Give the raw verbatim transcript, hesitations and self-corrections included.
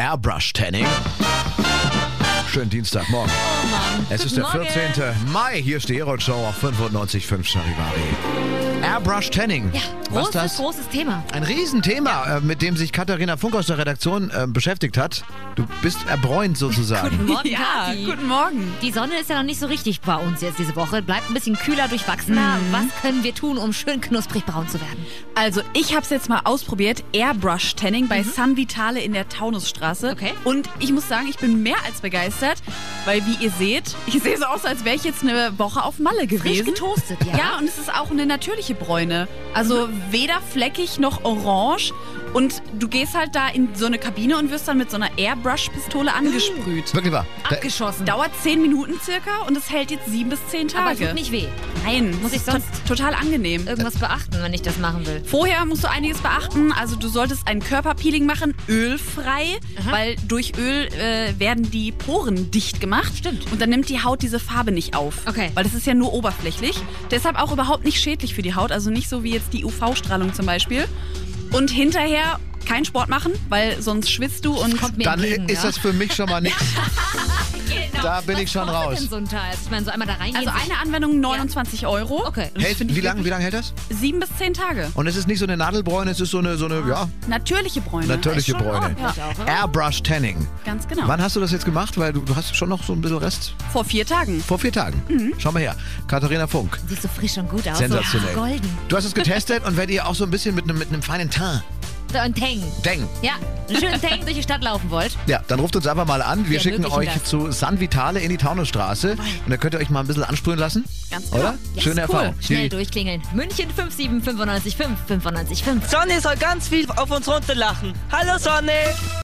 Airbrush Tanning. Schönen Dienstagmorgen. Oh Mann. Es ist Guten der Morgen. vierzehnte Mai. Hier ist die Aero-Show auf fünfundneunzig Komma fünf Charivari. Airbrush Tanning. Ja, Was großes, das? großes Thema. Ein Riesenthema, äh, mit dem sich Katharina Funk aus der Redaktion äh, beschäftigt hat. Du bist erbräunt sozusagen. Guten Morgen, Ja, Kathi. guten Morgen. Die Sonne ist ja noch nicht so richtig bei uns jetzt diese Woche. Bleibt ein bisschen kühler, durchwachsener. Mhm. Was können wir tun, um schön knusprig braun zu werden? Also ich habe es jetzt mal ausprobiert, Airbrush Tanning bei Sun Vitale in der Taunusstraße. Okay. Und ich muss sagen, ich bin mehr als begeistert, weil wie ihr seht, ich sehe so aus, als wäre ich jetzt eine Woche auf Malle Frisch gewesen. getoastet, ja. Ja, und es ist auch eine natürliche Bräune. Also weder fleckig noch orange. Und du gehst halt da in so eine Kabine und wirst dann mit so einer Airbrush-Pistole angesprüht. Wirklich wahr. Da, Abgeschossen. Dauert zehn Minuten circa und es hält jetzt sieben bis zehn Tage. Aber tut nicht weh. Nein, Muss es ich ist sonst- to total angenehm. Irgendwas beachten, wenn ich das machen will. Vorher musst du einiges beachten. Also du solltest ein Körperpeeling machen, ölfrei, Aha. weil durch Öl äh, werden die Poren dicht gemacht. Stimmt. Und dann nimmt die Haut diese Farbe nicht auf. Okay. Weil das ist ja nur oberflächlich. Deshalb auch überhaupt nicht schädlich für die Haut. Also nicht so wie jetzt die U V-Strahlung zum Beispiel. Und hinterher keinen Sport machen, weil sonst schwitzt du und Kommt mir dann entgegen, ist ja. das für mich schon mal nichts. Genau. Da bin ich schon Was kostet raus. denn so ein Teil? Ich meine, so einmal da reingehen. also eine Anwendung neunundzwanzig Euro. Okay. Das Hält, finde ich wie lange wie wirklich- lang hält das? Sieben bis zehn Tage. Und es ist nicht so eine Nadelbräune, es ist so eine, so eine ja, Natürliche Bräune. natürliche ist schon Bräune. ordentlich auch, oder? Airbrush Tanning. Ganz genau. Wann hast du das jetzt gemacht? Weil du, du hast schon noch so ein bisschen Rest. Vor vier Tagen. Vor vier Tagen. Mhm. Schau mal her. Katharina Funk. Siehst so frisch und gut aus. Sensationell. So golden. Du hast es getestet und wenn ihr auch so ein bisschen mit einem, mit einem feinen Teint So ein Tang. denkt, Ja, einen schönen Tang durch die Stadt laufen wollt. ja, dann ruft uns einfach mal an. Wir Wir schicken ermöglichen euch das. zu San Vitale in die Taunusstraße. Und dann könnt ihr euch mal ein bisschen ansprühen lassen. Ganz genau. Oder? Ja, Schöne ist cool. Erfahrung. Schnell Die- durchklingeln. München fünf sieben fünf neun fünf fünf fünf. Sonne soll ganz viel auf uns runterlachen. Hallo Sonne!